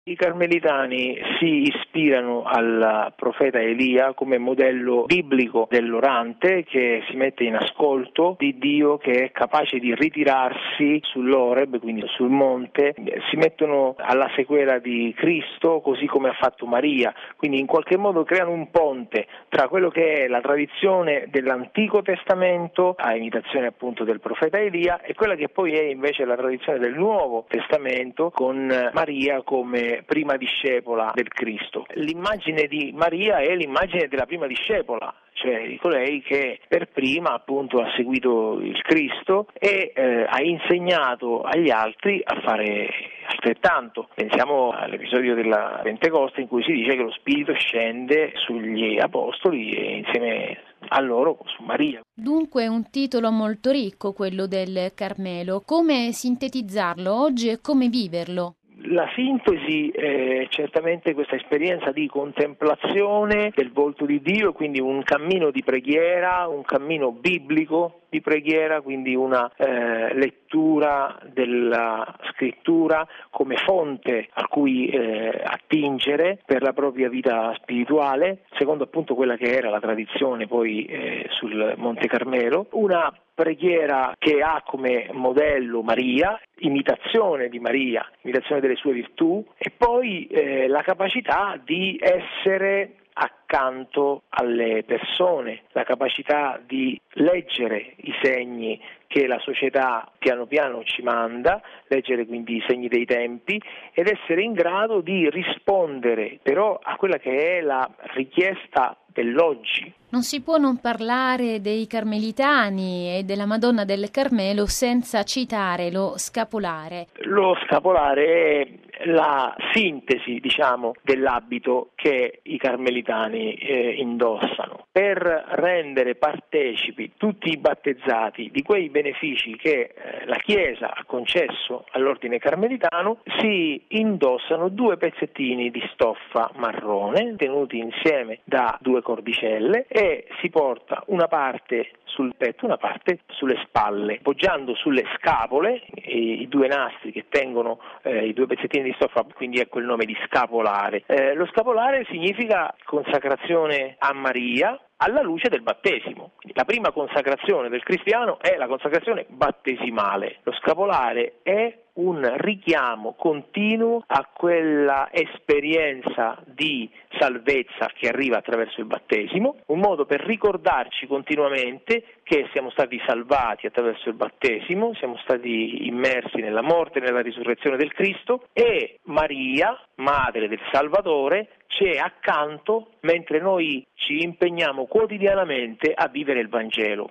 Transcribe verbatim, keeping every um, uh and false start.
I carmelitani si ispirano al profeta Elia come modello biblico dell'orante che si mette in ascolto di Dio, che è capace di ritirarsi sull'Oreb, quindi sul monte. Si mettono alla sequela di Cristo, così come ha fatto Maria, quindi in qualche modo creano un ponte tra quello che è la tradizione dell'Antico Testamento, a imitazione appunto del profeta Elia, e quella che poi è invece la tradizione del Nuovo Testamento, con Maria come prima discepola del Cristo. L'immagine di Maria è l'immagine della prima discepola, cioè di colei che per prima appunto ha seguito il Cristo e eh, ha insegnato agli altri a fare altrettanto. Pensiamo all'episodio della Pentecoste, in cui si dice che lo Spirito scende sugli apostoli e insieme a loro su Maria. Dunque un titolo molto ricco, quello del Carmelo. Come sintetizzarlo oggi e come viverlo? La sintesi è certamente questa esperienza di contemplazione del volto di Dio, quindi un cammino di preghiera, un cammino biblico di preghiera, quindi una eh, lettura della scrittura come fonte a cui eh, attingere per la propria vita spirituale, secondo appunto quella che era la tradizione poi eh, sul Monte Carmelo, una preghiera che ha come modello Maria, imitazione di Maria, imitazione delle sue virtù, e poi eh, la capacità di essere accanto alle persone, la capacità di leggere i segni che la società piano piano ci manda, leggere quindi i segni dei tempi ed essere in grado di rispondere però a quella che è la richiesta dell'oggi. Non si può non parlare dei Carmelitani e della Madonna del Carmelo senza citare lo scapolare. Lo scapolare è la sintesi, diciamo, dell'abito che i carmelitani eh, indossano, per rendere partecipi tutti i battezzati di quei benefici che eh, la Chiesa ha concesso all'ordine carmelitano. Si indossano due pezzettini di stoffa marrone tenuti insieme da due cordicelle e si porta una parte sul petto, una parte sulle spalle, poggiando sulle scapole i, i due nastri che tengono eh, i due pezzettini di stoffa, quindi ecco il nome di scapolare. Eh, lo scapolare significa consacrazione a Maria alla luce del battesimo. Quindi la prima consacrazione del cristiano è la consacrazione battesimale. Lo scapolare è un richiamo continuo a quella esperienza di salvezza che arriva attraverso il battesimo, un modo per ricordarci continuamente che siamo stati salvati attraverso il battesimo, siamo stati immersi nella morte e nella risurrezione del Cristo, e Maria, madre del Salvatore, ci è accanto mentre noi ci impegniamo quotidianamente a vivere il Vangelo.